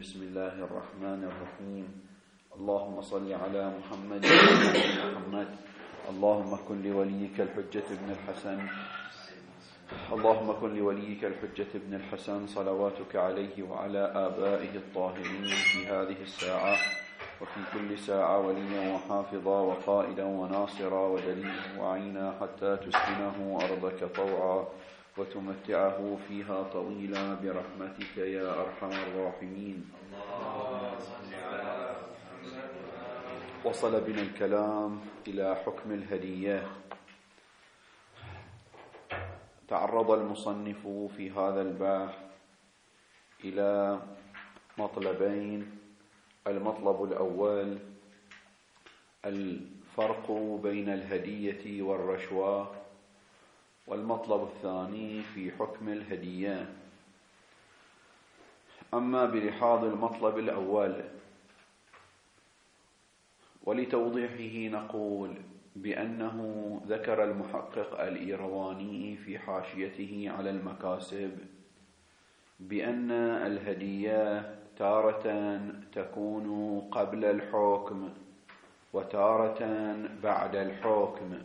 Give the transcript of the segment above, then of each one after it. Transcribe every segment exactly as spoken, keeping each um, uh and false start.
بسم الله الرحمن الرحيم. اللهم صل على محمد وعلى محمد. اللهم كن لوليك الحجة ابن الحسن اللهم كن لوليك الحجة ابن الحسن صلواتك عليه وعلى آبائه الطاهرين في هذه الساعة وفي كل ساعة وليا وحافظا وقائدا وناصرا ودليلا وعينا حتى تسكنه أرضك طوعا وتمتعه فيها طويلا برحمتك يا أرحم الراحمين. وصل بنا الكلام إلى حكم الهدية. تعرض المصنف في هذا البحث إلى مطلبين. المطلب الأول الفرق بين الهدية والرشوة، والمطلب الثاني في حكم الهدية. أما بلحاظ المطلب الأول ولتوضيحه نقول بأنه ذكر المحقق الإيرواني في حاشيته على المكاسب بأن الهدية تارة تكون قبل الحكم وتارة بعد الحكم،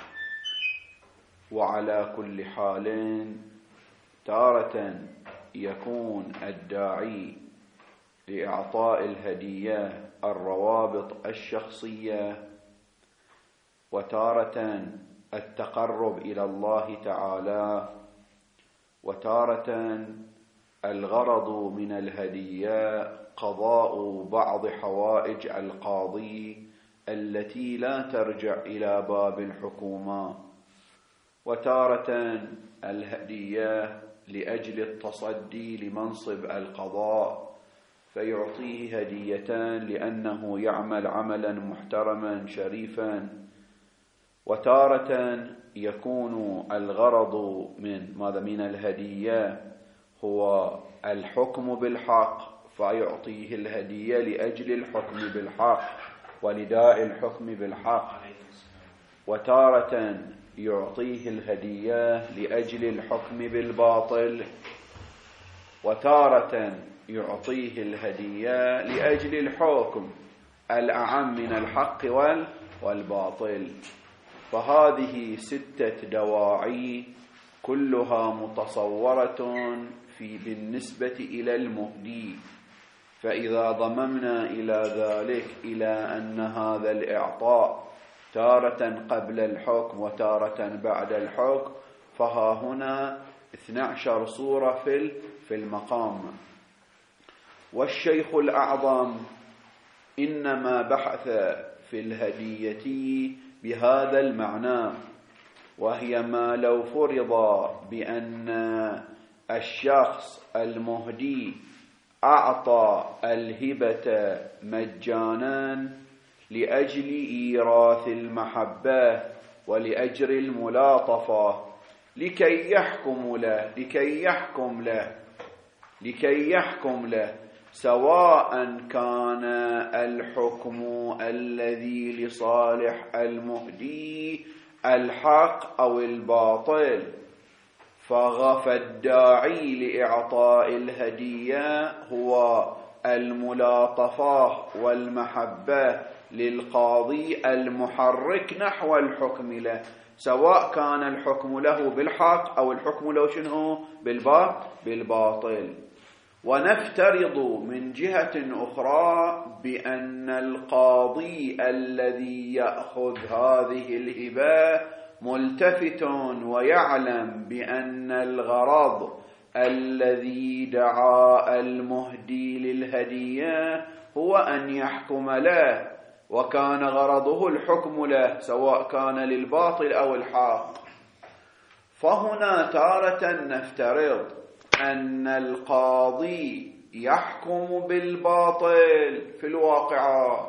وعلى كل حال تارة يكون الداعي لإعطاء الهدية الروابط الشخصية، وتارة التقرب إلى الله تعالى، وتارة الغرض من الهدية قضاء بعض حوائج القاضي التي لا ترجع إلى باب الحكومة، وتارة الهدية لأجل التصدي لمنصب القضاء فيعطيه هدية لأنه يعمل عملا محترما شريفا، وتارة يكون الغرض من ماذا من الهدية هو الحكم بالحق فيعطيه الهدية لأجل الحكم بالحق ولداء الحكم بالحق، وتارة يعطيه الهدية لأجل الحكم بالباطل، وتارة يعطيه الهدية لأجل الحكم الأعم من الحق والباطل. فهذه ستة دواعي كلها متصورة في بالنسبة إلى المهدي. فإذا ضممنا إلى ذلك إلى أن هذا الإعطاء تارة قبل الحكم وتارة بعد الحكم فها هنا اثنى عشر صورة في في المقام. والشيخ الأعظم إنما بحث في الهدية بهذا المعنى، وهي ما لو فرض بأن الشخص المهدي أعطى الهبة مجانا لأجل إيراث المحبة ولأجر الملاطفة لكي يحكم له لكي يحكم له لكي يحكم له سواء كان الحكم الذي لصالح المهدي الحق أو الباطل. فغفى الداعي لإعطاء الهدية هو الملاطفة والمحبة للقاضي المحرك نحو الحكم له، سواء كان الحكم له بالحق أو الحكم له شنو بالباطل. ونفترض من جهة أخرى بأن القاضي الذي يأخذ هذه الهبة ملتفت ويعلم بأن الغرض الذي دعا المهدي للهدية هو أن يحكم له، وكان غرضه الحكم له سواء كان للباطل أو الحق. فهنا تارة نفترض أن القاضي يحكم بالباطل في الواقعة،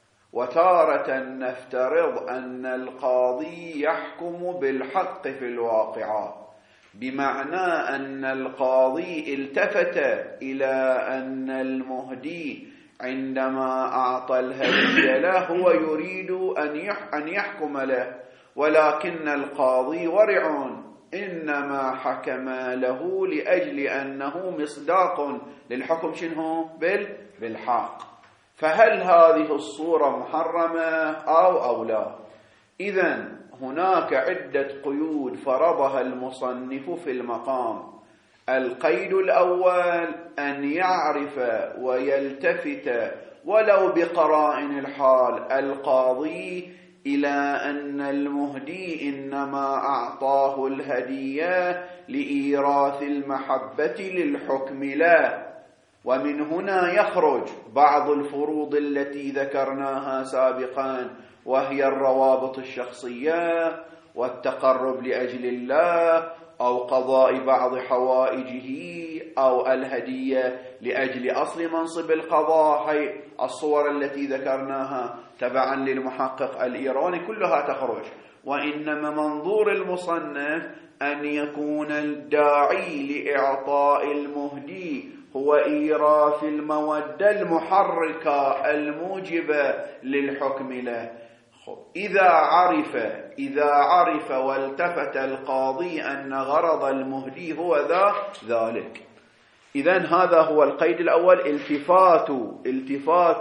وتارة نفترض أن القاضي يحكم بالحق في الواقعة، بمعنى أن القاضي التفت إلى أن المهدي عندما أعطى الهدية له هو يريد أن يحكم له، ولكن القاضي ورع إنما حكم له لأجل أنه مصداق للحكم شنو بالحق. فهل هذه الصورة محرمة أو أو لا؟ إذن هناك عدة قيود فرضها المصنف في المقام. القيد الأول أن يعرف ويلتفت ولو بقرائن الحال القاضي إلى أن المهدي إنما أعطاه الهدية لإيراث المحبة للحكم له. ومن هنا يخرج بعض الفروض التي ذكرناها سابقا، وهي الروابط الشخصية والتقرب لأجل الله أو قضاء بعض حوائجه أو الهدية لأجل أصل منصب القضاء. هي الصور التي ذكرناها تبعا للمحقق الإيراني كلها تخرج. وإنما منظور المصنف أن يكون الداعي لإعطاء المهدي هو إيراث المودة المحركة الموجبة للحكم له. إذا عرف إذا عرف والتفت القاضي أن غرض المهدي هو ذا ذلك، إذن هذا هو القيد الأول، التفات التفات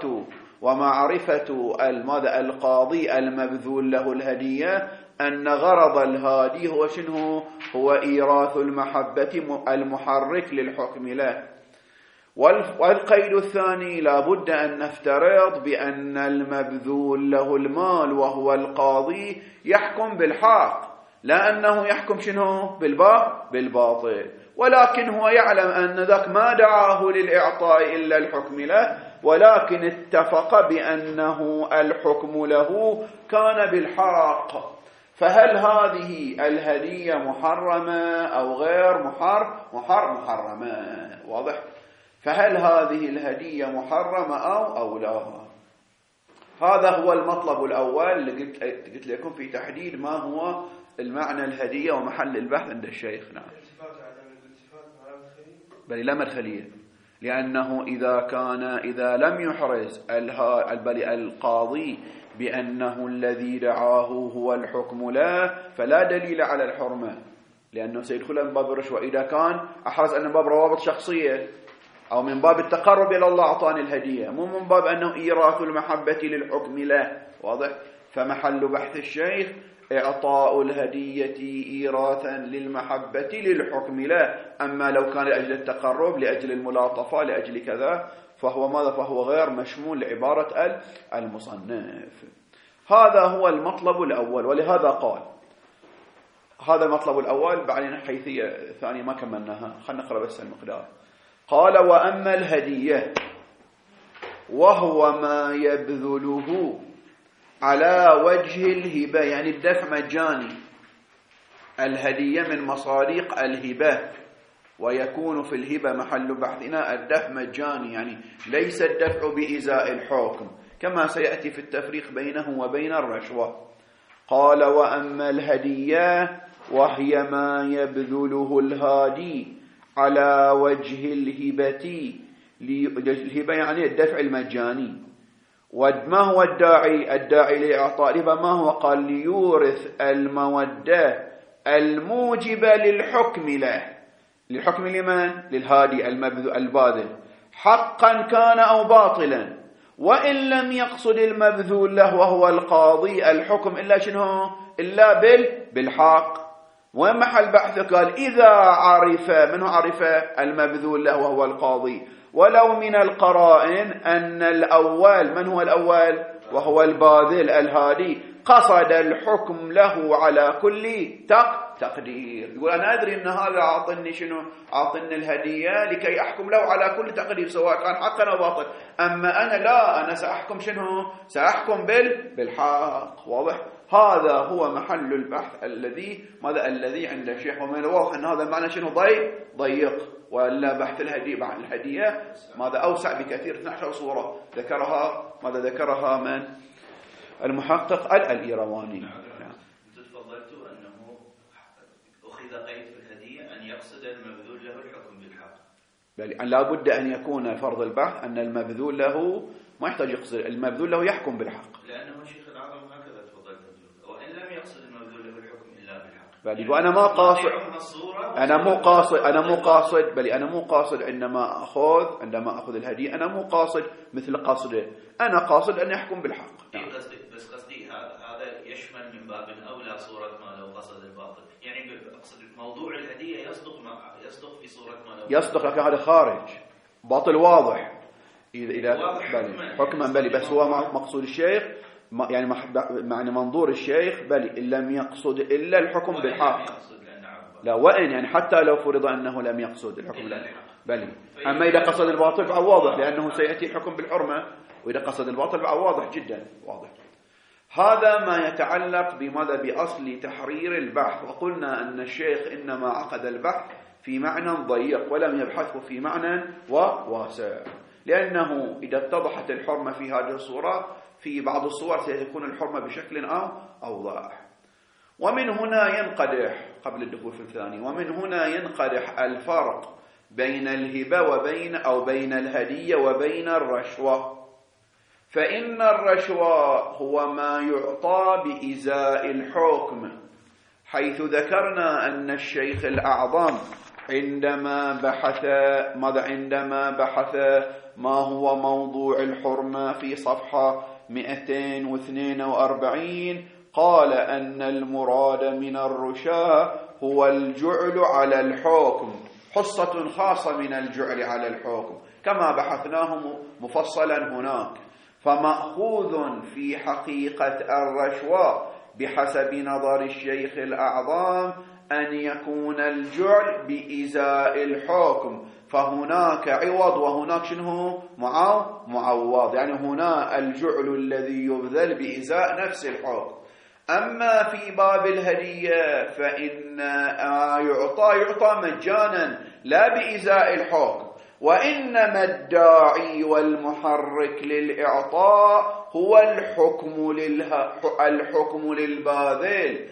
ومعرفة الماذا القاضي المبذول له الهدية أن غرض الهادي هو شنو؟ هو إيراث المحبة المحرك للحكم له. والقيد الثاني لا بد أن نفترض بأن المبذول له المال وهو القاضي يحكم بالحق، لا أنه يحكم شنو بالباطل، ولكن هو يعلم أن ذاك ما دعاه للإعطاء إلا الحكم له، ولكن اتفق بأنه الحكم له كان بالحق. فهل هذه الهدية محرمة أو غير محر محر محرمة؟ واضح؟ فهل هذه الهدية محرمة أو أو لا؟ هذا هو المطلب الأول اللي قلت, قلت لكم في تحديد ما هو المعنى الهدية ومحل البحث عند الشيخ. نعم، بل لا مدخلية، لأنه إذا كان إذا لم يحرز القاضي بأنه الذي دعاه هو الحكم له فلا دليل على الحرمة، لأنه سيدخل من باب الرشوة. إذا كان أحرز أن باب روابط شخصية أو من باب التقرب إلى الله أعطاني الهدية، مو من باب أنه إيراث المحبة للحكم له. واضح؟ فمحل بحث الشيخ إعطاء الهدية إيراثا للمحبة للحكم له. أما لو كان لأجل التقرب، لأجل الملاطفة، لأجل كذا، فهو ماذا؟ فهو غير مشمول لعبارة المصنف. هذا هو المطلب الأول، ولهذا قال هذا المطلب الأول. بعدين حيثية ثانية ما كملناها، خلنا نقرأ بس المقدار. قال: وأما الهدية وهو ما يبذله على وجه الهبة، يعني الدفع مجاني. الهدية من مصاريق الهبة، ويكون في الهبة محل بحثنا الدفع مجاني، يعني ليس الدفع بإزاء الحكم كما سيأتي في التفريق بينه وبين الرشوة. قال: وأما الهدية وهي ما يبذله الهادي على وجه الهبة، الهبة يعني الدفع المجاني. وما هو الداعي؟ الداعي لإعطاء الهبة ما هو؟ قال: ليورث المودة الموجبة للحكم له. للحكم لمن؟ للهادي الباذل، حقا كان أو باطلا، وإن لم يقصد المبذول له وهو القاضي الحكم إلا شنو؟ إلا بالحق. ومحل بحث قال: إذا عرف، منه عرف المبذول له وهو القاضي، ولو من القرائن أن الأول، من هو الأول؟ وهو الباذل الهادي، قصد الحكم له على كل تقدير. يقول: أنا أدري أن هذا عاطني شنو؟ عاطني الهدية لكي أحكم له على كل تقدير سواء كان حقا أو باطل، أما أنا لا، أنا سأحكم شنو؟ سأحكم بالحق. واضح؟ هذا هو محل البحث الذي ماذا الذي عند الشيخ. ومن الواضح أن هذا المعنى شنو؟ ضيق ضيق ولا بحث الهدية عن الهدية ماذا أوسع بكثير. اثنتي عشرة صورة ذكرها ماذا ذكرها من المحقق الإيرواني. نعم. تفضلت أنه أخذ قيد في الهدية أن يقصد المبذول له الحكم بالحق، بل لا بد أن يكون فرض البحث أن المبذول له ما يحتاج يقصد، المبذول له يحكم بالحق، لأنه شيخ العظم هكذا تفضلت، وإن لم يقصد المبذول له الحكم إلا بالحق. بل وأنا ما قاصد أنا مو قاصد أنا مو قاصد بل أنا مو قاصد عندما أخذ عندما أخذ الهدية أنا مو قاصد مثل قصده، أنا قاصد أن يحكم بالحق. نعم. بس قصدي هذا يشمل من باب أولى صورة ما لو قصد الباطل، يعني أقصد موضوع الهدية يصدق ما يصدق في صورة ما لو يصدق، لكن هذا خارج باطل واضح إذا إذا بل حكما بل بس هو مقصود الشيخ يعني معنى منظور الشيخ بل إن لم يقصد إلا الحكم بالحق. لا وإن يعني حتى لو فرض أنه لم يقصد الحكم بالحق بل، أما إذا قصد الباطل فهو واضح لأنه سيأتي الحكم بالحرمة، وإذا قصد الباطل فهو واضح جدا واضح. هذا ما يتعلق بماذا بأصل تحرير البحث. وقلنا أن الشيخ إنما عقد البحث في معنى ضيق ولم يبحثه في معنى واسع، لأنه إذا اتضحت الحرمة في هذه الصورة في بعض الصور سيكون الحرمة بشكل أو أوضح. ومن هنا ينقدح قبل الدخول في الثاني ومن هنا ينقدح الفرق بين الهبة وبين أو بين الهدية وبين الرشوة. فإن الرشوة هو ما يعطى بإزاء الحكم، حيث ذكرنا أن الشيخ الأعظم عندما بحث ماذا عندما بحث ما هو موضوع الحرمة في صفحة مئتين واثنين وأربعين قال أن المراد من الرشاة هو الجعل على الحكم، حصة خاصة من الجعل على الحكم كما بحثناه مفصلا هناك. فمأخوذ في حقيقة الرشوة بحسب نظر الشيخ الأعظم أن يكون الجعل بإزاء الحكم، فهناك عوض وهناك شنو معوض، يعني هنا الجعل الذي يبذل بإزاء نفس الحكم. أما في باب الهدية فإن يعطى يعطى مجانا لا بإزاء الحكم، وإنما الداعي والمحرك للإعطاء هو الحكم لله الحكم للباذل،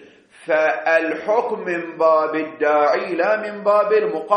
فالحكم من باب الداعي لا من باب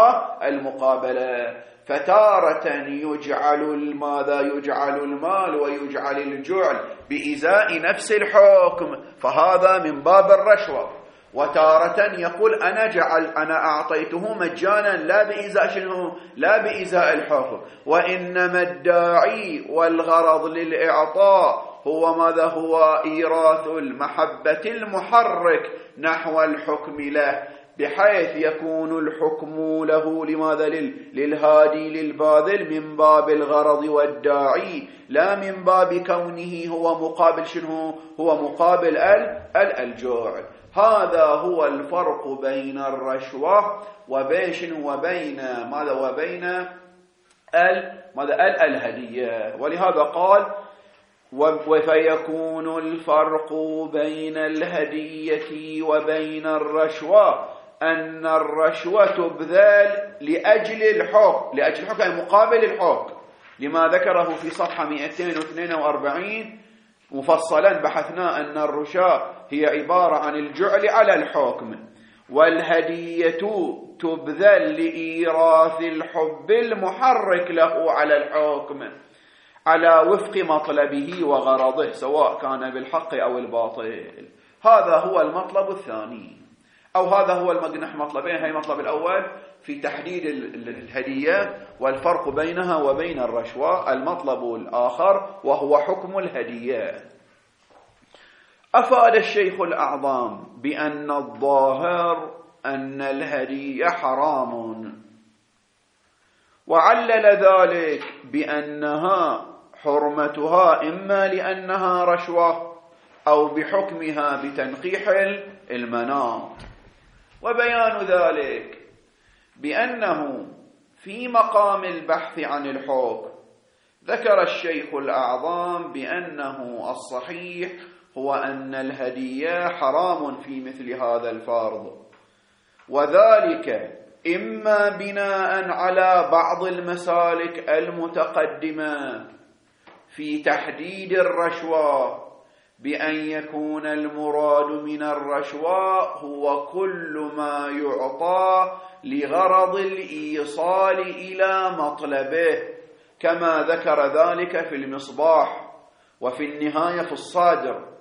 المقابلة. فتارة يجعل ماذا يجعل المال ويجعل الجعل بإزاء نفس الحكم فهذا من باب الرشوة، وتارة يقول أنا جعل أنا أعطيته مجانا لا بإزاء شنو لا بإزاء الحكم، وإنما الداعي والغرض للإعطاء هو ماذا هو إيراث المحبة المحرك نحو الحكم له، بحيث يكون الحكم له لماذا للهادي للباذل من باب الغرض والداعي لا من باب كونه هو مقابل شنو هو مقابل الجوع. هذا هو الفرق بين الرشوة وبين وبين ماذا وبين ال ماذا الهدية. ولهذا قال وفيكون الفرق بين الهدية وبين الرشوة أن الرشوة تبذل لأجل الحكم لأجل الحكم أي مقابل الحكم، لما ذكره في صفحة مئتين واثنين وأربعين مفصلا بحثنا أن الرشاة هي عبارة عن الجعل على الحكم، والهدية تبذل لإيراث الحب المحرك له على الحكم على وفق مطلبه وغرضه سواء كان بالحق أو الباطل. هذا هو المطلب الثاني، أو هذا هو المجنح مطلبين. هي المطلب الأول في تحديد الهدية والفرق بينها وبين الرشوة، المطلب الآخر وهو حكم الهدية. أفاد الشيخ الأعظم بأن الظاهر أن الهدية حرام، وعلل ذلك بأنها حرمتها إما لأنها رشوة أو بحكمها بتنقيح المناط. وبيان ذلك بأنه في مقام البحث عن الحكم ذكر الشيخ الأعظم بأنه الصحيح هو أن الهدية حرام في مثل هذا الفرض، وذلك إما بناء على بعض المسالك المتقدمة في تحديد الرشوة بأن يكون المراد من الرشوة هو كل ما يعطى لغرض الإيصال إلى مطلبه، كما ذكر ذلك في المصباح وفي النهاية في الصادر.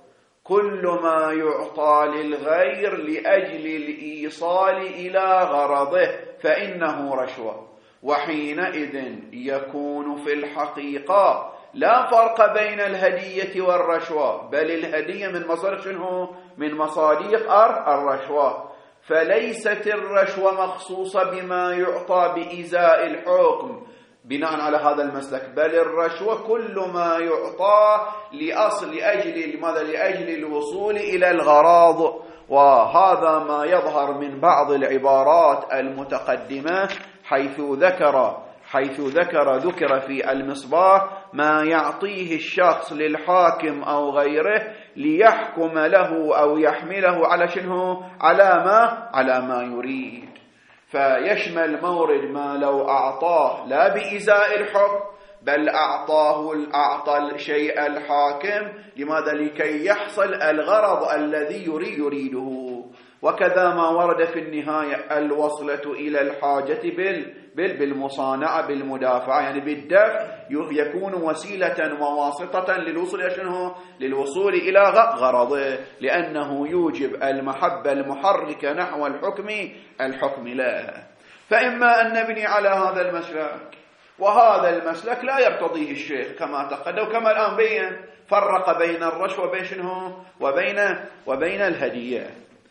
كل ما يعطى للغير لأجل الإيصال إلى غرضه فإنه رشوة. وحينئذ يكون في الحقيقة لا فرق بين الهدية والرشوة، بل الهدية من مصادر شنو؟ من مصادق الرشوة. فليست الرشوة مخصوصة بما يعطى بإزاء الحكم بناء على هذا المسلك، بل الرشوة كل ما يعطى لأصل لأجل لماذا؟ لأجل الوصول إلى الغراض. وهذا ما يظهر من بعض العبارات المتقدمة حيث ذكر حيث ذكر ذكر في المصباح ما يعطيه الشخص للحاكم أو غيره ليحكم له أو يحمله على شنو؟ على ما على ما يريد. فيشمل مورد ما لو أعطاه لا بإزاء الحكم، بل أعطاه أعطى الشيء الحاكم لماذا؟ لكي يحصل الغرض الذي يريد يريده. وكذا ما ورد في النهاية الوصلة إلى الحاجة بال بالمصانعة بالمدافعة، يعني بالدفع يكون وسيلة وواسطة للوصول إلى شنو؟ للوصول إلى غرضه، لأنه يوجب المحبة المحركة نحو الحكم الحكم له. فإما أن نبني على هذا المسلك، وهذا المسلك لا يرتضيه الشيخ كما تقدم وكما الآن بين فرق بين الرشوة وبين شنو؟ وبين وبين الهدية.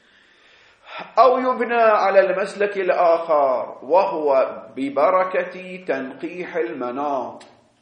أو يبنى على المسلك الآخر وهو ببركة تنقيح المناط،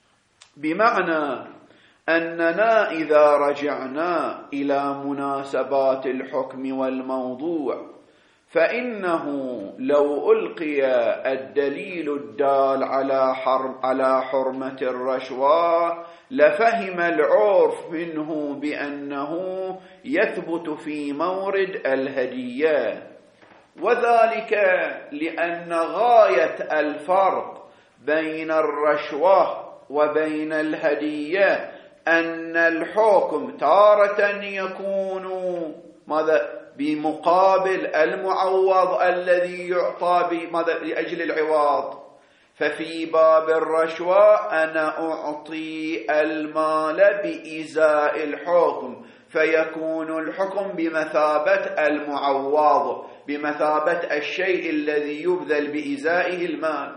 بمعنى أننا إذا رجعنا إلى مناسبات الحكم والموضوع فإنه لو ألقي الدليل الدال على حرم على حرمة الرشوة لفهم العرف منه بأنه يثبت في مورد الهدية، وذلك لأن غاية الفرق بين الرشوة وبين الهدية أن الحكم تارة يكون ماذا؟ بمقابل المعوض الذي يعطى بماذا؟ لأجل العوض. ففي باب الرشوة أنا أعطي المال بإزاء الحكم، فيكون الحكم بمثابة المعوض، بمثابة الشيء الذي يبذل بإزائه المال.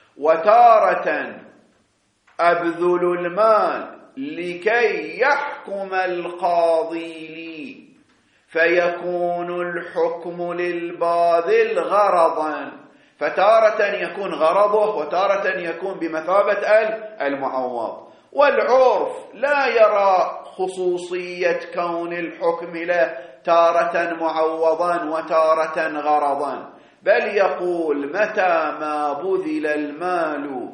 وتارة أبذل المال لكي يحكم القاضي لي، فيكون الحكم للباذل غرضا، فتارة يكون غرضه وتارة يكون بمثابة المعوض. والعرف لا يرى خصوصية كون الحكم له تارة معوضا وتارة غرضا، بل يقول متى ما بذل المال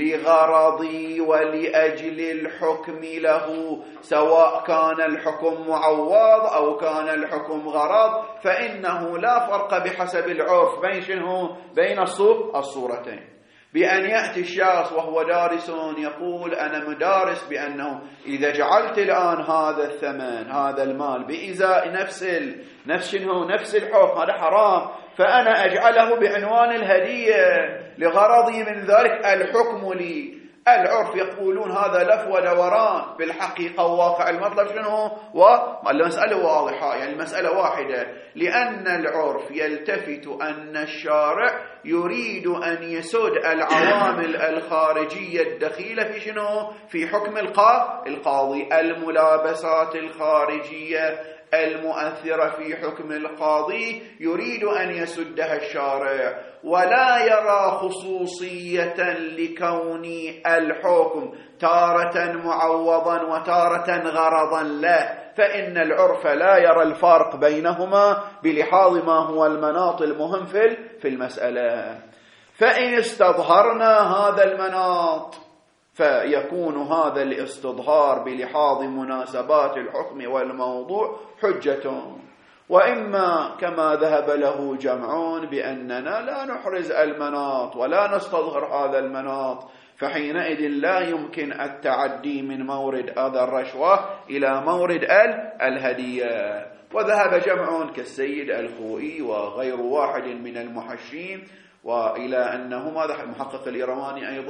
لغرضي ولأجل الحكم له، سواء كان الحكم معوض أو كان الحكم غرض، فإنه لا فرق بحسب العرف بين شنو؟ بين الصورتين. بأن يأتي الشخص وهو دارس يقول أنا مدارس بأنه إذا جعلت الآن هذا الثمن هذا المال بإزاء نفس ال... نفس شنو؟ نفس الحكم، هذا حرام، فأنا أجعله بعنوان الهدية لغرضي من ذلك الحكم لي. العرف يقولون هذا لف ودوران، بالحقيقة وواقع المطلب شنو؟ والمسألة واضحة، يعني المسألة واحدة، لأن العرف يلتفت أن الشارع يريد أن يسد العوامل الخارجية الدخيلة في شنو؟ في حكم القاضي، الملابسات الخارجية المؤثرة في حكم القاضي يريد أن يسدها الشارع، ولا يرى خصوصية لكون الحكم تارة معوضا وتارة غرضا له، فإن العرف لا يرى الفارق بينهما بلحاظ ما هو المناط المهم في المسألة. فإن استظهرنا هذا المناط فيكون هذا الاستظهار بلحاظ مناسبات الحكم والموضوع حجة، وإما كما ذهب له جمعون بأننا لا نحرز المناط ولا نستظهر هذا المناط، فحينئذ لا يمكن التعدي من مورد هذا الرشوة إلى مورد الهدية. وذهب جمعون كالسيد الخوئي وغير واحد من المحشين وإلى أنه ماذا المحقق الإيرواني أيضا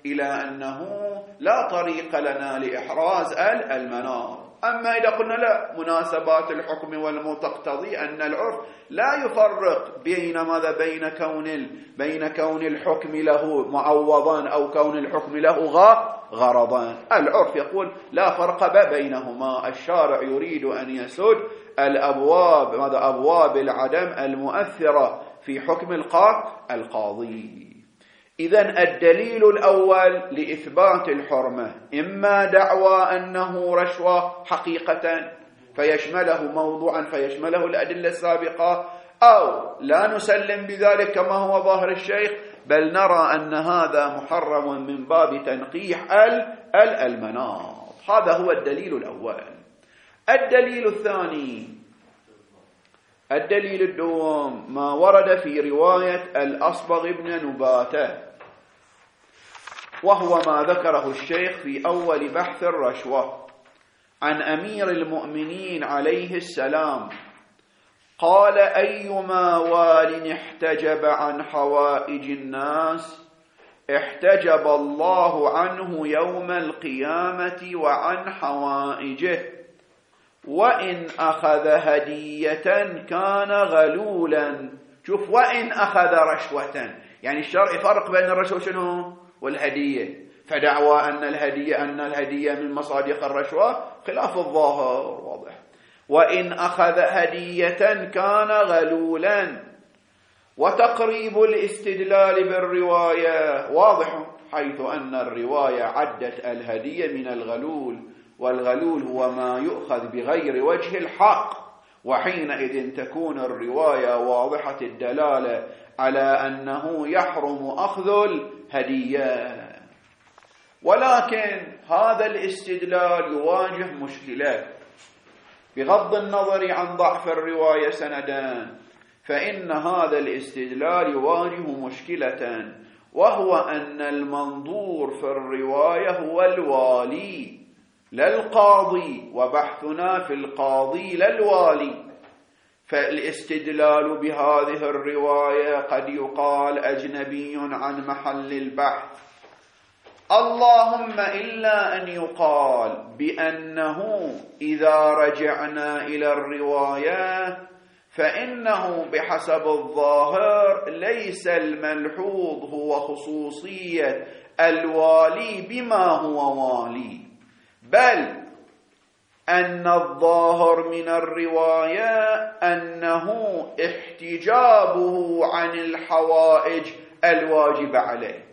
إلى أنه لا طريق لنا لإحراز المنار. أما إذا قلنا لا، مناسبات الحكم والموت تقتضي أن العرف لا يفرق بين ماذا بين كون بين كون الحكم له معوضا أو كون الحكم له غرضا. العرف يقول لا فرق بينهما. الشارع يريد أن يسد الأبواب ماذا أبواب العدم المؤثرة في حكم القاضي. إذن الدليل الأول لإثبات الحرمة إما دعوى أنه رشوة حقيقة فيشمله موضوعا فيشمله الأدلة السابقة، أو لا نسلم بذلك كما هو ظاهر الشيخ، بل نرى أن هذا محرم من باب تنقيح المناط. هذا هو الدليل الأول. الدليل الثاني، الدليل الدوم، ما ورد في رواية الأصبغ بن نباتة، وهو ما ذكره الشيخ في أول بحث الرشوة عن أمير المؤمنين عليه السلام قال: أيما وال احتجب عن حوائج الناس احتجب الله عنه يوم القيامة وعن حوائجه، وإن أخذ هدية كان غلولا. شوف، وإن أخذ رشوة، يعني الشرع يفرق بين الرشوة شنو والهدية، فدعوى أن الهدية أن الهدية من مصادق الرشوة خلاف الظاهر واضح. وإن أخذ هدية كان غلولا. وتقريب الاستدلال بالرواية واضح، حيث أن الرواية عدت الهدية من الغلول، والغلول هو ما يؤخذ بغير وجه الحق، وحينئذ تكون الرواية واضحة الدلالة على أنه يحرم أخذ الهدية. ولكن هذا الاستدلال يواجه مشكلة بغض النظر عن ضعف الرواية سندا، فإن هذا الاستدلال يواجه مشكلة، وهو أن المنظور في الرواية هو الوالي لا القاضي، وبحثنا في القاضي لا الوالي. فالاستدلال بهذه الرواية قد يقال أجنبي عن محل البحث، اللهم إلا أن يقال بأنه إذا رجعنا إلى الرواية فإنه بحسب الظاهر ليس الملحوظ هو خصوصية الوالي بما هو والي، بل أن الظاهر من الرواية أنه احتجابه عن الحوائج الواجب عليه.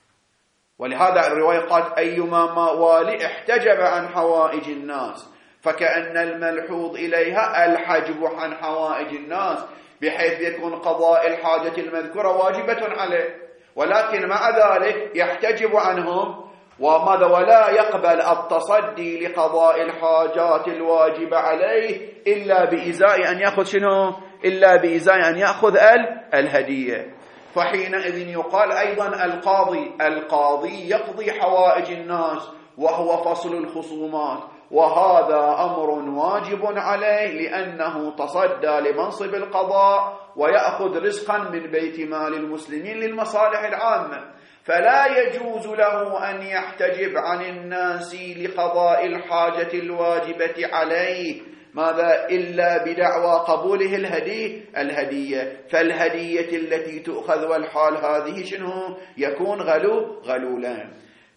ولهذا الرواية قالت أيما والي احتجب عن حوائج الناس، فكأن الملحوظ إليها الحجب عن حوائج الناس، بحيث يكون قضاء الحاجة المذكورة واجبة عليه، ولكن مع ذلك يحتجب عنهم وماذا ولا يقبل التصدي لقضاء الحاجات الواجبة عليه إلا بإزاء أن يأخذ شنو؟ إلا بإزاء أن يأخذ الهدية. فحينئذ يقال أيضا القاضي القاضي يقضي حوائج الناس وهو فصل الخصومات، وهذا أمر واجب عليه لأنه تصدى لمنصب القضاء ويأخذ رزقا من بيت مال المسلمين للمصالح العامة، فلا يجوز له أن يحتجب عن الناس لقضاء الحاجة الواجبة عليه ماذا إلا بدعوى قبوله الهدي الهدية. فالهدية التي تؤخذ والحال هذه شنو يكون غلو غلولا.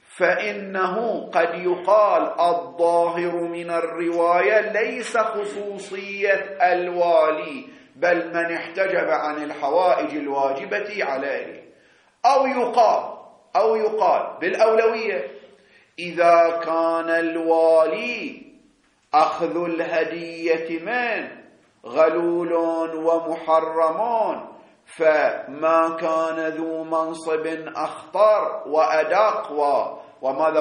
فإنه قد يقال الظاهر من الرواية ليس خصوصية الوالي، بل من احتجب عن الحوائج الواجبة عليه. أو يقال أو يقال بالأولوية إذا كان الوالي أخذ الهدية من غلول ومحرم، فما كان ذو منصب أخطر وأدق وماذا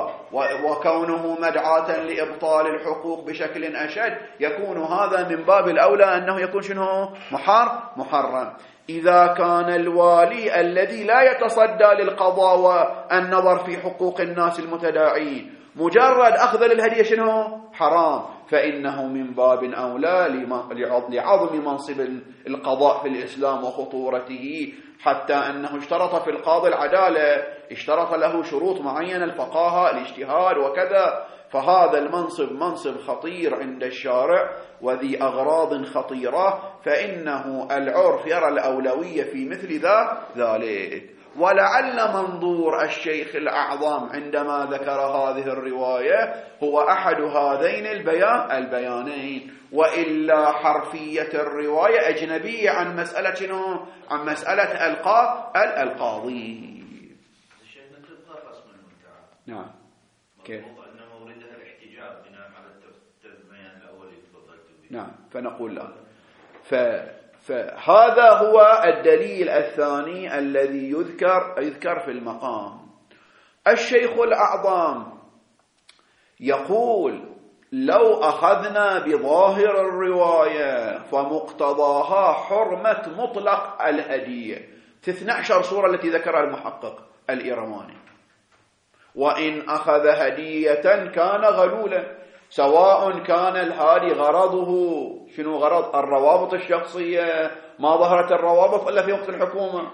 وكونه مدعاة لإبطال الحقوق بشكل أشد، يكون هذا من باب الأولى أنه يكون شنو محار محرم. إذا كان الوالي الذي لا يتصدى للقضاء والنظر في حقوق الناس المتداعين مجرد أخذ للهدية شنو حرام، فإنه من باب أولى لعظم منصب القضاء في الإسلام وخطورته حتى أنه اشترط في القاضي العدالة، اشترط له شروط معينة، الفقاهة، الاجتهاد وكذا. فهذا المنصب منصب خطير عند الشارع وذي أغراض خطيرة، فإنه العرف يرى الأولوية في مثل ذلك. ولعل منظور الشيخ الأعظم عندما ذكر هذه الرواية هو أحد هذين البيان البيانين، وإلا حرفية الرواية أجنبية عن مسألة شنو؟ عن مسألة القاء القاضي. الشيخ نتبقى رسم المنتعى. نعم. كيف؟ أن موردها الاحتجاب بناء على البيان الأول اللي تفضلت به. نعم. فنقول لا. ف فهذا هو الدليل الثاني الذي يذكر يذكر في المقام. الشيخ الأعظم يقول: لو أخذنا بظاهر الرواية فمقتضاها حرمة مطلق الهدية في اثنتي عشرة صورة التي ذكرها المحقق الإيرماني، وإن أخذ هدية كان غلولا، سواء كان الهادي غرضه شنو غرض؟ الروابط الشخصية، ما ظهرت الروابط إلا في وقت الحكومة،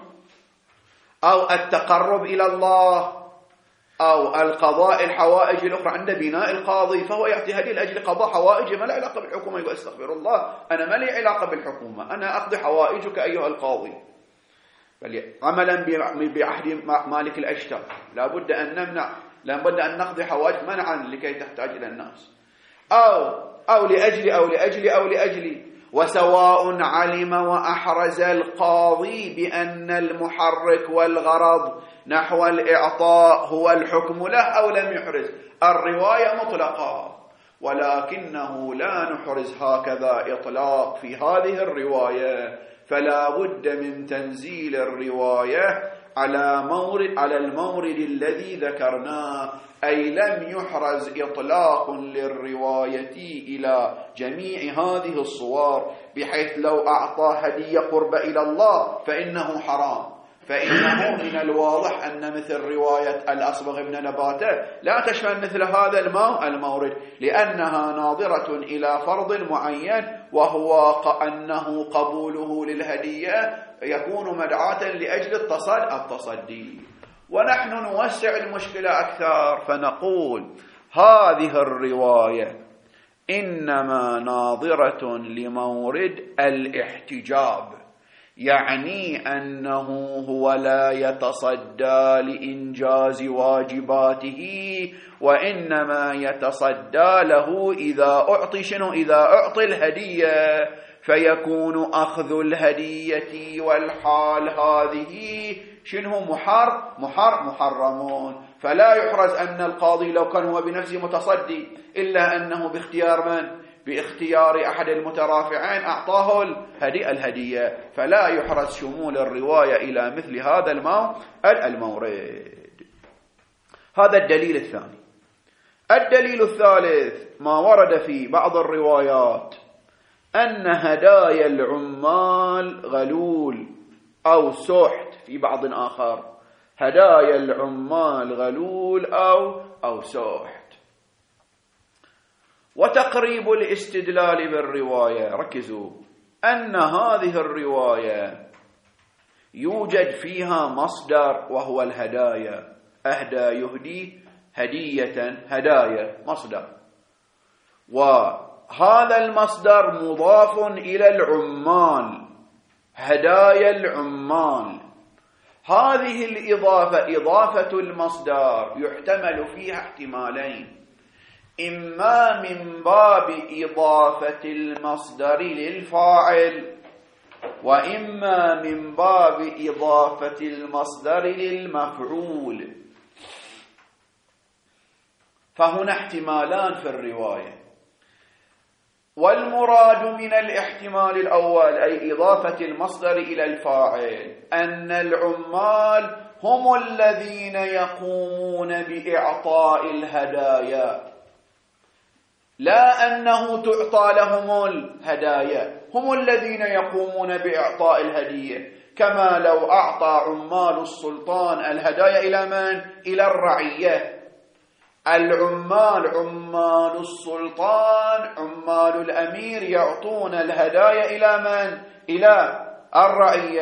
أو التقرب إلى الله، أو القضاء الحوائج الأخرى عند بناء القاضي، فهو يأتي هدي لأجل قضاء حوائجه ما لا علاقة بالحكومة. يقول: استغفر الله، أنا ما لي علاقة بالحكومة، أنا أقضي حوائجك أيها القاضي. بل عملا بعهد مالك الأشتر لابد أن نمنع، لابد أن نقضي حوائج منعا لكي تحتاج إلى الناس، أو أو لأجل أو لأجل أو لأجل وسواء علم وأحرز القاضي بأن المحرك والغرض نحو الإعطاء هو الحكم له أو لم يحرز. الرواية مطلقة، ولكنه لا نحرز هكذا إطلاق في هذه الرواية، فلا بد من تنزيل الرواية على مورد على المورد الذي ذكرناه، أي لم يحرز إطلاق للرواية إلى جميع هذه الصور، بحيث لو أعطى هدية قرب إلى الله فإنه حرام. فإنه من الواضح أن مثل رواية الأصبغ بن نباتة لا تشمل مثل هذا المورد، لأنها ناظرة إلى فرض معين، وهو أنه قبوله للهدية يكون مدعاة لأجل التصدي. ونحن نوسع المشكلة أكثر فنقول: هذه الرواية إنما ناظرة لمورد الاحتجاب، يعني أنه هو لا يتصدى لإنجاز واجباته، وإنما يتصدى له إذا أعطي شنو؟ إذا أعطي الهدية، فيكون أخذ الهدية والحال هذه شنو؟ محر محر محرمون. فلا يحرز أن القاضي لو كان هو بنفسه متصدي، إلا أنه باختيار من؟ باختيار أحد المترافعين أعطاه الهدي الهدية، فلا يحرز شمول الرواية إلى مثل هذا المورد. هذا الدليل الثاني. الدليل الثالث ما ورد في بعض الروايات أن هدايا العمال غلول أو سحت، في بعض آخر هدايا العمال غلول أو أو سحت. وتقريب الاستدلال بالرواية، ركزوا أن هذه الرواية يوجد فيها مصدر وهو الهدايا، أهدى يهدي هدية، هدايا مصدر، وهذا المصدر مضاف إلى العمال، هدايا العمال. هذه الإضافة إضافة المصدر يحتمل فيها احتمالين: إما من باب إضافة المصدر للفاعل، وإما من باب إضافة المصدر للمفعول. فهنا احتمالان في الرواية، والمراد من الاحتمال الأول أي إضافة المصدر إلى الفاعل أن العمال هم الذين يقومون بإعطاء الهدايا، لا أنه تعطى لهم الهدايا، هم الذين يقومون بإعطاء الهدية، كما لو أعطى عمال السلطان الهدايا إلى من؟ إلى الرعية. العمال عمال السلطان عمال الأمير يعطون الهدايا إلى من؟ إلى الرعية.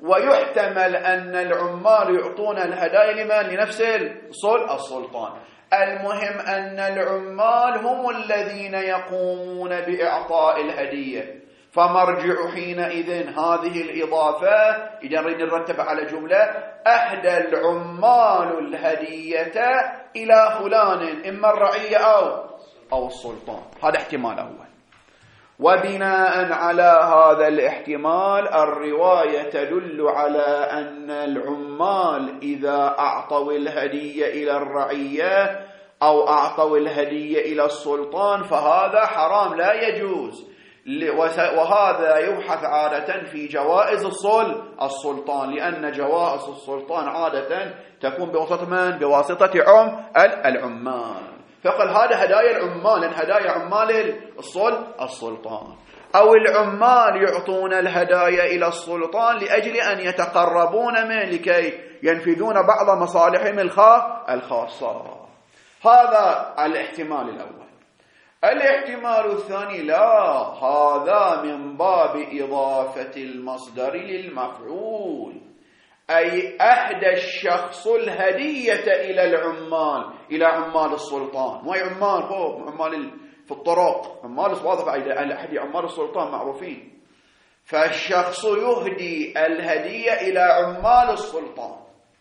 ويحتمل أن العمال يعطون الهدايا لمن؟ لنفس السلطان. المهم أن العمال هم الذين يقومون بإعطاء الهدية، فمرجع حينئذ هذه الإضافة إذا نريد نرتب على جملة: أهدى العمال الهدية إلى فلان، إما الرعية أو أو السلطان. هذا احتمال أول. وبناء على هذا الاحتمال الرواية تدل على أن العمال إذا أعطوا الهدية إلى الرعية أو أعطوا الهدية إلى السلطان فهذا حرام لا يجوز، وهذا يبحث عادة في جوائز السلطان، لأن جوائز السلطان عادة تكون بواسطة من؟ بواسطة عم العمال. فقال هذا هدايا العمال، هدايا عمال السلطان، أو العمال يعطون الهدايا إلى السلطان لأجل أن يتقربون منه لكي ينفذون بعض مصالحهم الخاصة. هذا الاحتمال الأول. الاحتمال الثاني: لا، هذا من باب إضافة المصدر للمفعول، أي أهدى الشخص الهدية إلى العمال، إلى عمال السلطان. ما عمال فوق، عمال في الطرق، عمال واضح، أهدي عمال السلطان معروفين. فالشخص يهدي الهدية إلى عمال السلطان،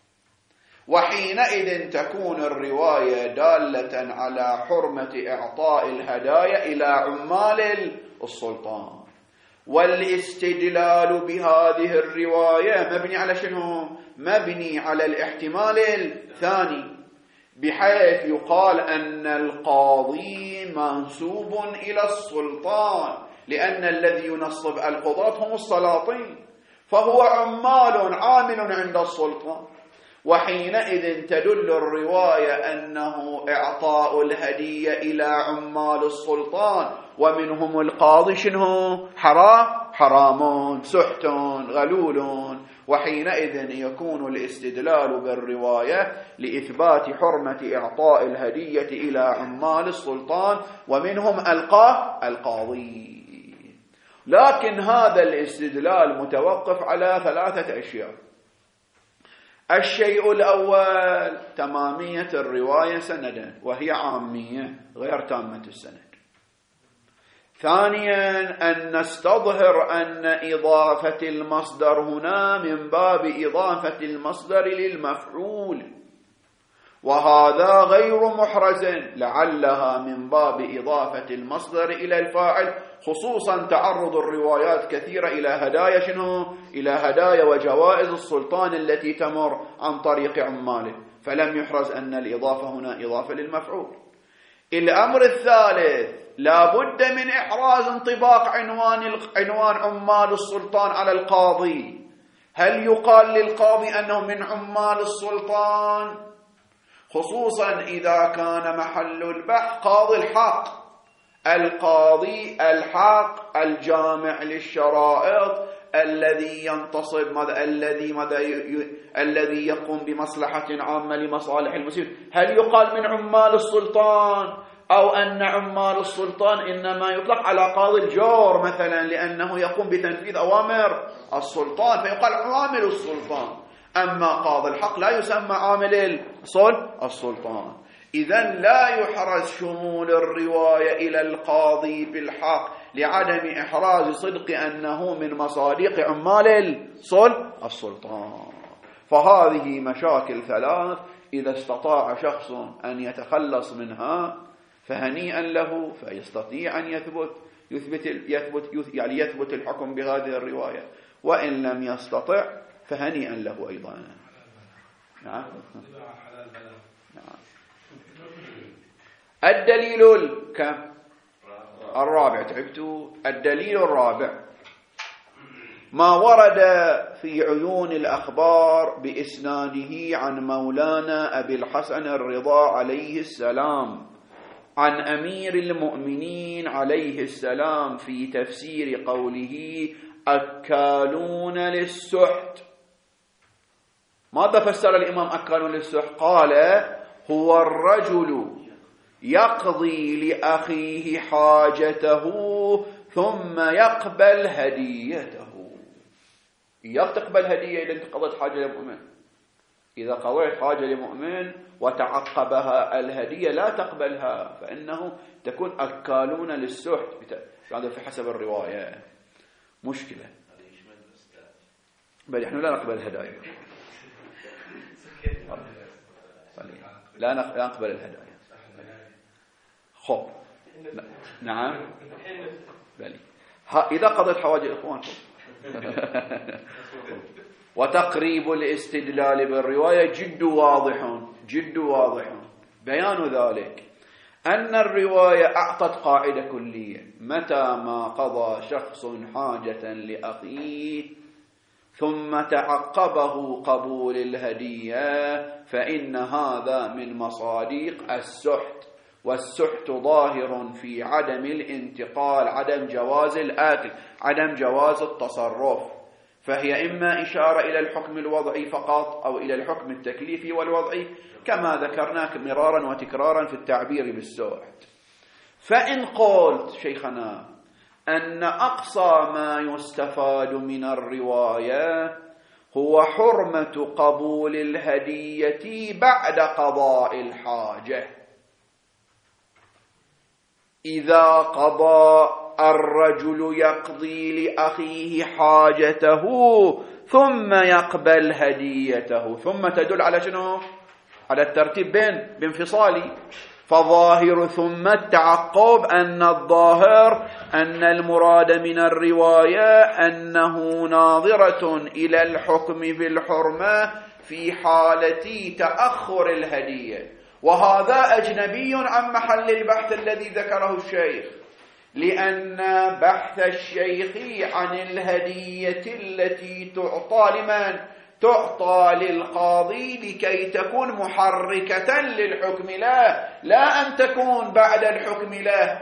وحينئذ تكون الرواية دالة على حرمة إعطاء الهدايا إلى عمال السلطان. والاستدلال بهذه الرواية مبني على شنو؟ مبني على الاحتمال الثاني، بحيث يقال أن القاضي منسوب إلى السلطان، لأن الذي ينصب القضاة هم السلاطين، فهو عمال عامل عند السلطان. وحينئذ تدل الرواية أنه إعطاء الهدية إلى عمال السلطان ومنهم القاضي شنو؟ حرام، حرام، سحت، غلول. وحينئذ يكون الاستدلال بالرواية لإثبات حرمة إعطاء الهدية إلى عمال السلطان ومنهم القاه القاضي. لكن هذا الاستدلال متوقف على ثلاثة أشياء. الشيء الأول تمامية الرواية سندا، وهي عامية غير تامة السند. ثانيا أن نستظهر أن إضافة المصدر هنا من باب إضافة المصدر للمفعول، وهذا غير محرز، لعلها من باب إضافة المصدر إلى الفاعل، خصوصا تعرض الروايات كثيرة إلى هدايا شنو؟ إلى هدايا وجوائز السلطان التي تمر عن طريق عماله، فلم يحرز أن الإضافة هنا إضافة للمفعول. الأمر الثالث لا بد من إحراز انطباق عنوان عنوان عمال السلطان على القاضي. هل يقال للقاضي أنه من عمال السلطان؟ خصوصا إذا كان محل البحث قاضي الحق، القاضي الحق الجامع للشرائط الذي ينتصب ماذا الذي ماذا ي... الذي يقوم بمصلحة عامة لمصالح المسلمين. هل يقال من عمال السلطان، أو أن عمال السلطان إنما يطلق على قاضي الجور مثلا لأنه يقوم بتنفيذ أوامر السلطان فيقال عامل السلطان، أما قاضي الحق لا يسمى عامل السلطان. إذن لا يحرز شمول الرواية إلى القاضي بالحق لعدم إحراز صدق أنه من مصادق عمال السلطان. فهذه مشاكل ثلاث إذا استطاع شخص أن يتخلص منها فهنيئا له، فيستطيع أن يثبت يثبت يثبت يعني يثبت الحكم بهذه الرواية، وإن لم يستطع فهنيئا له أيضا. نعم. نعم. الدليل الكم الرابع تعبتوا الدليل الرابع ما ورد في عيون الأخبار بإسناده عن مولانا أبي الحسن الرضا عليه السلام عن أمير المؤمنين عليه السلام في تفسير قوله أكالون للسحت. ماذا فسر الإمام أكالون للسحت؟ قال هو الرجل يقضي لأخيه حاجته ثم يقبل هديته. إياك تقبل هدية إذا أنت قضيت حاجة لمؤمن. إذا قضيت حاجة لمؤمن وتعقبها الهدية لا تقبلها، فإنه تكون أكالون للسحت. هذا في حسب الرواية مشكلة. بل نحن لا نقبل الهدايا، لا نقبل الهدايا. خب نعم بلي إذا قضيت حوائج إخوانكم. وتقريب الاستدلال بالرواية جد واضح جد واضح. بيان ذلك أن الرواية أعطت قاعدة كلية: متى ما قضى شخص حاجة لأخيه ثم تعقبه قبول الهدية فإن هذا من مصادق السحت، والسحت ظاهر في عدم الانتقال، عدم جواز الآكل، عدم جواز التصرف. فهي إما إشارة إلى الحكم الوضعي فقط أو إلى الحكم التكليفي والوضعي، كما ذكرناك مرارا وتكرارا في التعبير بالسحت. فإن قلت شيخنا أن أقصى ما يستفاد من الرواية هو حرمة قبول الهدية بعد قضاء الحاجة، إذا قضى الرجل يقضي لأخيه حاجته ثم يقبل هديته، ثم تدل على شنو؟ على الترتيب بين بانفصالي. فظاهر ثم التعقب أن الظاهر أن المراد من الرواية أنه ناظرة إلى الحكم بالحرمة في حالة تأخر الهدية، وهذا أجنبي عن محل البحث الذي ذكره الشيخ، لأن بحث الشيخ عن الهدية التي تعطى لمن؟ تعطى للقاضي لكي تكون محركة للحكم له، لا أن تكون بعد الحكم له.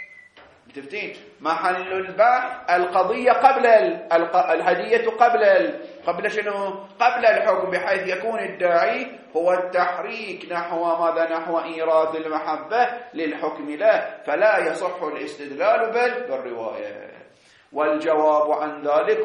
تفتين محل البحث القضية قبل الهدية، قبل قبل شنو؟ قبل الحكم، بحيث يكون الداعي هو التحريك نحو ماذا؟ نحو إيراث المحبة للحكم له، فلا يصح الاستدلال بل بالرواية. والجواب عن ذلك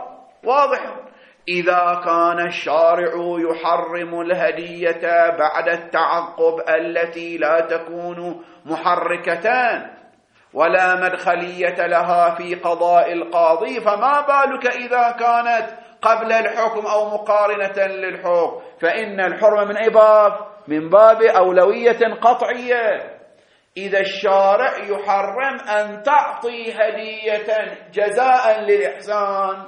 واضح: إذا كان الشارع يحرم الهدية بعد التعقب التي لا تكون محركتان ولا مدخلية لها في قضاء القاضي، فما بالك إذا كانت قبل الحكم أو مقارنة للحكم؟ فإن الحرمة من أي باب؟ من باب أولوية قطعية. إذا الشارع يحرم أن تعطي هدية جزاء للإحسان،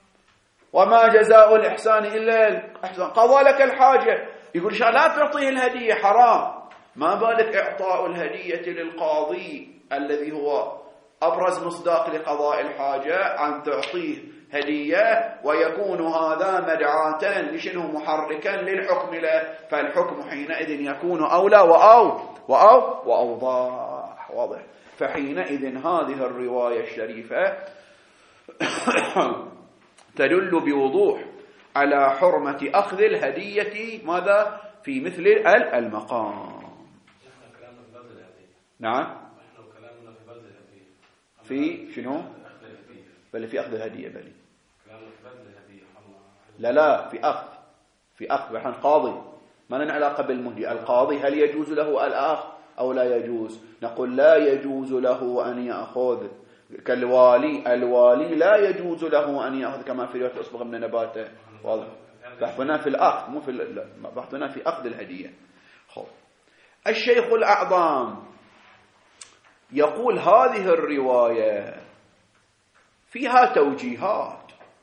وما جزاء الإحسان إلا الإحسان، قضى لك الحاجة، يقول شاء لا تعطيه الهدية حرام، ما بالك إعطاء الهدية للقاضي الذي هو أبرز مصداق لقضاء الحاجة أن تعطيه هدية ويكون هذا مدعاة لشنو؟ محركا للحكم له، فالحكم حينئذ يكون أولى وأو وأو وأوضح واضح. فحينئذ هذه الرواية الشريفة تدل بوضوح على حرمة أخذ الهدية ماذا؟ في مثل المقام. نعم في شنو؟ بل في أخذ الهدية، بل لا لا في أخذ في أخذ نحن قاضي ما لنا علاقة بالمهدي. القاضي هل يجوز له الأخذ أو لا يجوز؟ نقول لا يجوز له أن يأخذ، كالوالي الوالي لا يجوز له أن يأخذ كما في رواية أصبغ من نباته. واضح؟ بحثنا في الأخذ مو في بحثنا في أخذ الهدية. خب الشيخ الأعظم يقول هذه الرواية فيها توجيهات،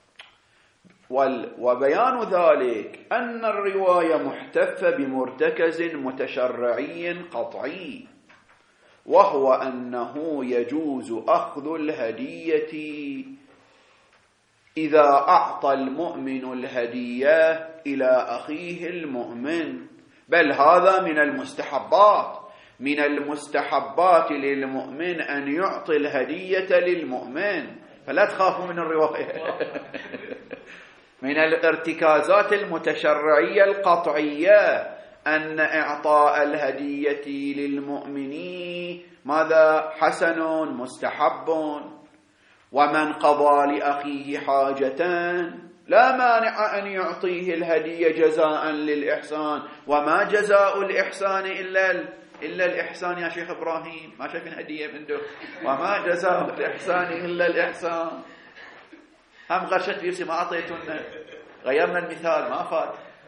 وبيان ذلك أن الرواية محتفة بمرتكز متشرعي قطعي، وهو أنه يجوز أخذ الهدية إذا أعطى المؤمن الهدية إلى أخيه المؤمن، بل هذا من المستحبات من المستحبات للمؤمن أن يعطي الهدية للمؤمن، فلا تخافوا من الرواية. من الارتكازات المتشرعية القطعية أن إعطاء الهدية للمؤمنين ماذا؟ حسن مستحب، ومن قضى لأخيه حاجة لا مانع أن يعطيه الهدية جزاء للإحسان، وما جزاء الإحسان إلا إلا الإحسان يا شيخ إبراهيم، ما شايفين هدية من دو، وما جزاء الإحسان إلا الإحسان. هم غشت يوسف ما أعطيتنا، غيرنا المثال ما فات.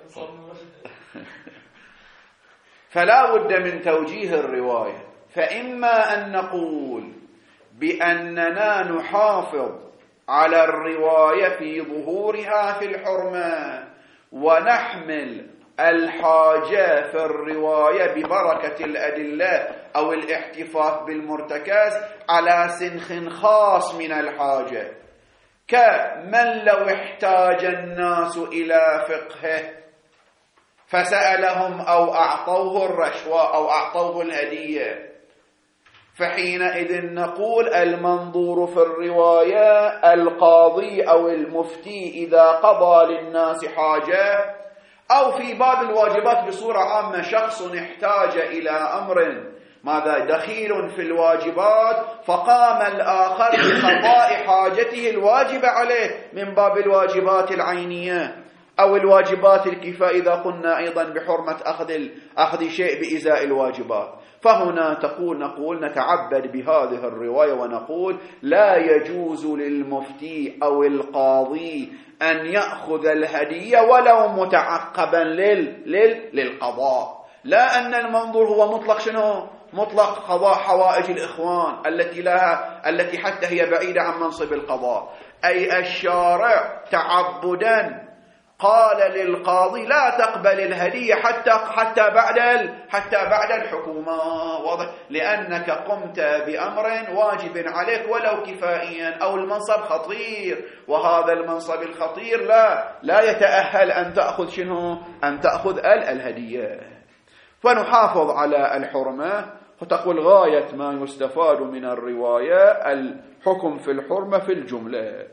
فلا بد من توجيه الرواية، فإما أن نقول بأننا نحافظ على الرواية في ظهورها في الحرمة، ونحمل الحاجة في الرواية ببركة الأدلة أو الاحتفاظ بالمرتكز على سنخ خاص من الحاجة، كمن لو احتاج الناس إلى فقهه فسألهم أو أعطوه الرشوة أو أعطوه الهدية، فحينئذ نقول المنظور في الرواية القاضي أو المفتي إذا قضى للناس حاجة، أو في باب الواجبات بصورة عامة شخص احتاج إلى أمر ماذا دخيل في الواجبات، فقام الآخر بقضاء حاجته الواجب عليه من باب الواجبات العينية أو الواجبات الكفاية، إذا قلنا أيضا بحرمة أخذ أخذ شيء بإزاء الواجبات. فهنا تقول نقول نتعبد بهذه الرواية ونقول لا يجوز للمفتي أو القاضي أن يأخذ الهدية ولو متعقبا لل لل للقضاء، لا أن المنظور هو مطلق شنو؟ مطلق قضاء حوائج الإخوان التي لها التي حتى هي بعيدة عن منصب القضاء. أي الشارع تعبدا قال للقاضي لا تقبل الهدية حتى حتى بعد حتى بعد الحكومة، واضح؟ لأنك قمت بأمر واجب عليك ولو كفائيا، أو المنصب خطير، وهذا المنصب الخطير لا لا يتأهل أن تأخذ شنو؟ أن تأخذ الهدية. فنحافظ على الحرمة، وتقول غاية ما يستفاد من الرواية الحكم في الحرمة في الجملة.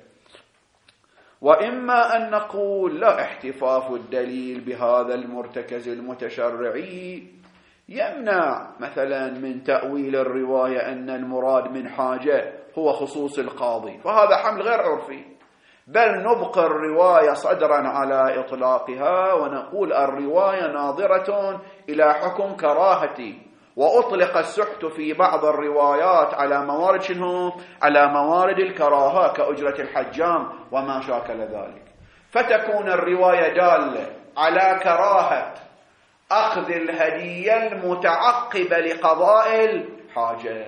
وإما أن نقول لا، احتفاظ الدليل بهذا المرتكز المتشرعي يمنع مثلا من تأويل الرواية أن المراد من حاجة هو خصوص القاضي، فهذا حمل غير عرفي، بل نبقى الرواية صدرا على إطلاقها ونقول الرواية ناظرة إلى حكم كراهتي، وأطلق السحت في بعض الروايات على موارد شنو؟ على موارد الكراهة كأجرة الحجام وما شاكل ذلك، فتكون الرواية دالة على كراهة أخذ الهدية المتعقبة لقضاء الحاجة.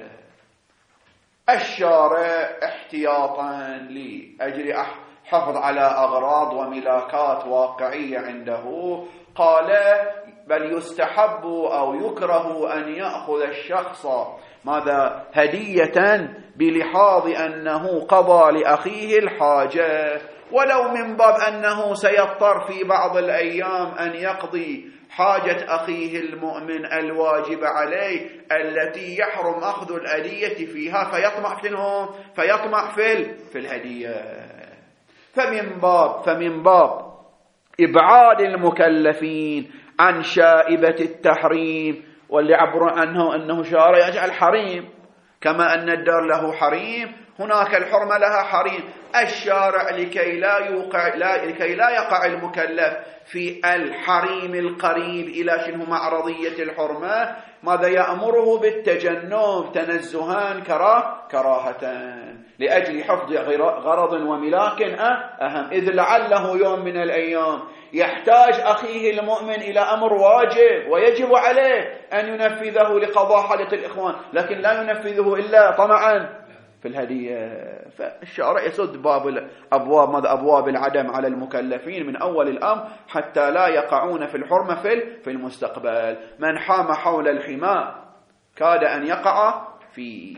الشارع احتياطا لأجل حفظ على أغراض وملاكات واقعية عنده قال بل يستحب أو يكره أن يأخذ الشخص ماذا هدية بلحاظ أنه قضى لأخيه الحاجة، ولو من باب أنه سيضطر في بعض الأيام أن يقضي حاجة أخيه المؤمن الواجب عليه التي يحرم أخذ الهدية فيها، فيطمع فينه فيطمع في في الهدية. فمن باب فمن باب إبعاد المكلفين عن شائبة التحريم، واللي عبر عنه أنه شارع يجعل حريم، كما أن الدار له حريم هناك الحرمة لها حريم. الشارع لكي لا يوقع لا لكي لا يقع المكلف في الحريم القريب إلى شنو معرضية الحرمة، ماذا يأمره بالتجنب تنزها كراه كراهة لأجل حفظ غرض وملاك أهم، إذ لعله يوم من الأيام يحتاج أخيه المؤمن إلى أمر واجب ويجب عليه أن ينفذه لقضاء حاجة الإخوان، لكن لا ينفذه إلا طمعا في الهدية. فالشارع يسد باب أبواب ماذا أبواب العدم على المكلفين من أول الأمر حتى لا يقعون في الحرمة في في المستقبل. من حام حول الحمى كاد أن يقع فيه.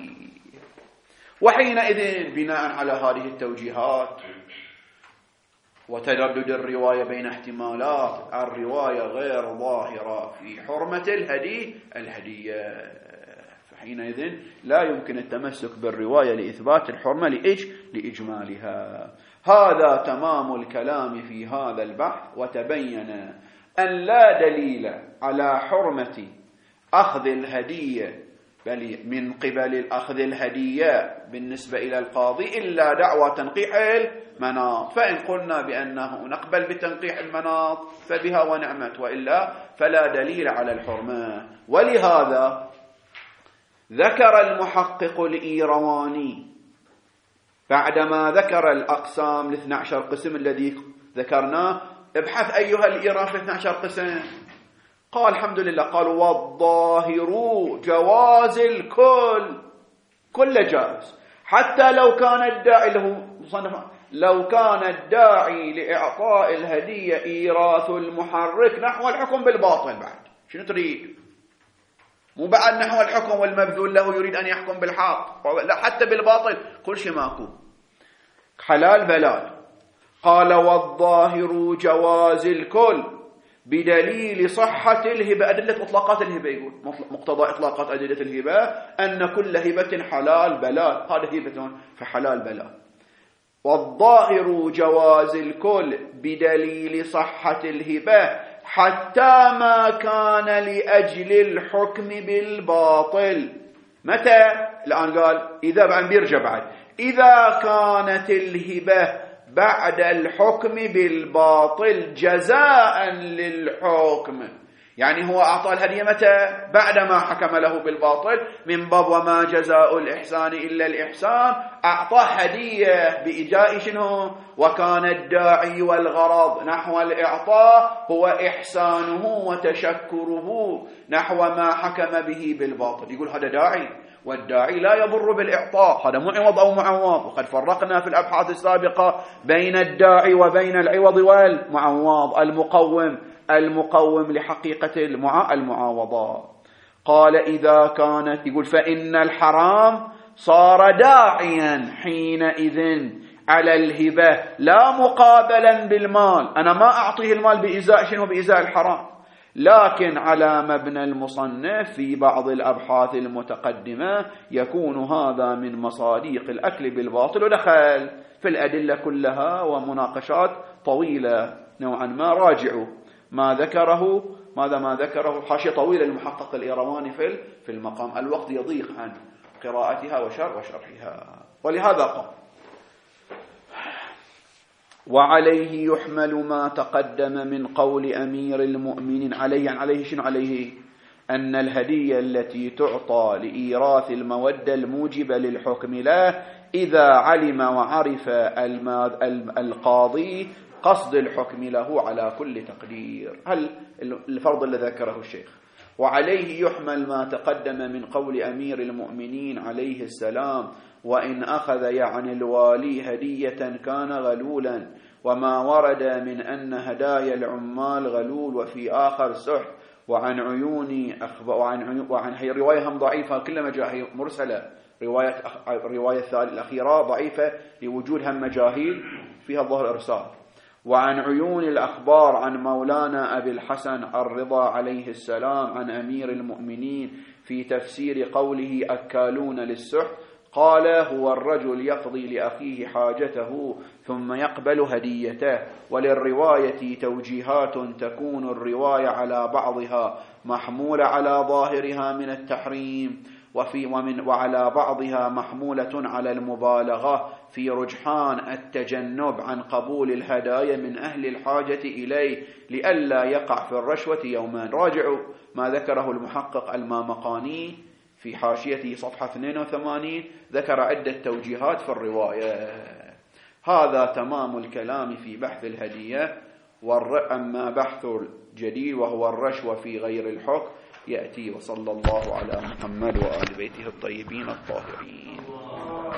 وحينئذ بناء على هذه التوجيهات وتردد الرواية بين احتمالات، الرواية غير ظاهرة في حرمة الهدي الهدية، فحينئذ لا يمكن التمسك بالرواية لإثبات الحرمة لإج لإجمالها. هذا تمام الكلام في هذا البحث، وتبين أن لا دليل على حرمة أخذ الهدية بل من قبل الأخذ الهدية بالنسبة إلى القاضي إلا دعوى تنقيح المناط. فإن قلنا بأنه نقبل بتنقيح المناط فبها ونعمت، وإلا فلا دليل على الحرمة. ولهذا ذكر المحقق الإيرواني بعدما ذكر الأقسام الاثنى عشر قسم الذي ذكرناه، ابحث أيها الإيران في اثنى عشر قسم، قال الحمد لله، قال والظاهر جواز الكل، كل جائز، حتى لو كان الداعي له لو كان الداعي لإعطاء الهدية إيراث المحرك نحو الحكم بالباطل. بعد شنو تريد؟ مو بعد نحو الحكم والمبذول له يريد أن يحكم بالحق، لا حتى بالباطل كل شيء ماكو، حلال بلال. قال والظاهر جواز الكل بدليل صحة الهبة، أدلة إطلاقات الهبة، يقول مقتضى إطلاقات أدلة الهبة أن كل هبة حلال بلال، هذا هبة فحلال بلال. والظاهر جواز الكل بدليل صحة الهبة حتى ما كان لأجل الحكم بالباطل. متى؟ الآن قال إذا بعد بيرجع بعد إذا كانت الهبة بعد الحكم بالباطل جزاء للحكم، يعني هو أعطى الهدية متى؟ بعدما حكم له بالباطل، من باب وما جزاء الإحسان إلا الإحسان، أعطى هدية بإجاء شنو؟ وكان الداعي والغرض نحو الإعطاء هو إحسانه وتشكره نحو ما حكم به بالباطل. يقول هذا داعي، والداعي لا يضر بالإعطاء، هذا معوض أو معوض، وقد فرقنا في الأبحاث السابقة بين الداعي وبين العوض والمعوض، المقوم المقوم لحقيقة المعاوضة. قال إذا كانت، يقول فإن الحرام صار داعيا حينئذ على الهبة لا مقابلا بالمال، أنا ما أعطيه المال بإزاء شنو؟ بإزاء الحرام، لكن على مبنى المصنف في بعض الأبحاث المتقدمة يكون هذا من مصاديق الأكل بالباطل، ودخل في الأدلة كلها ومناقشات طويلة نوعا ما. راجعوا ما ذكره، ماذا ما ذكره حاشية طويلة المحقق الإيرواني في في المقام، الوقت يضيق عن قراءتها وشر وشرحها. ولهذا قال وعليه يحمل ما تقدم من قول أمير المؤمنين عليه، يعني عليه شنو؟ عليه أن الهدية التي تعطى لإيراث المودة الموجبة للحكم له إذا علم وعرف القاضي قصد الحكم له على كل تقدير. هل الفرض الذي ذكره الشيخ وعليه يحمل ما تقدم من قول أمير المؤمنين عليه السلام وإن أخذ يعني الوالي هدية كان غلولا، وما ورد من أن هدايا العمال غلول وفي آخر سحت، وعن عيون أخبار، وعن عيون، وعن هي رواية هم ضعيفة كلها مجاهيل مرسلة، رواية الرواية الأخيرة ضعيفة لوجود هم مجاهيل فيها ظهر إرسال. وعن عيون الأخبار عن مولانا أبي الحسن الرضا عليه السلام عن أمير المؤمنين في تفسير قوله أكالون للسحت، قال هو الرجل يقضي لأخيه حاجته ثم يقبل هديته. وللرواية توجيهات تكون الرواية على بعضها محمولة على ظاهرها من التحريم، وفي ومن وعلى بعضها محمولة على المبالغة في رجحان التجنب عن قبول الهدايا من أهل الحاجة إليه لئلا يقع في الرشوة يومان. راجعوا ما ذكره المحقق المامقاني في حاشيته صفحة اثنين وثمانين، ذكر عدة توجيهات في الرواية. هذا تمام الكلام في بحث الهدية. أما بحث الجديد وهو الرشوة في غير الحكم يأتي. وصلى الله على محمد وآل بيته الطيبين الطاهرين.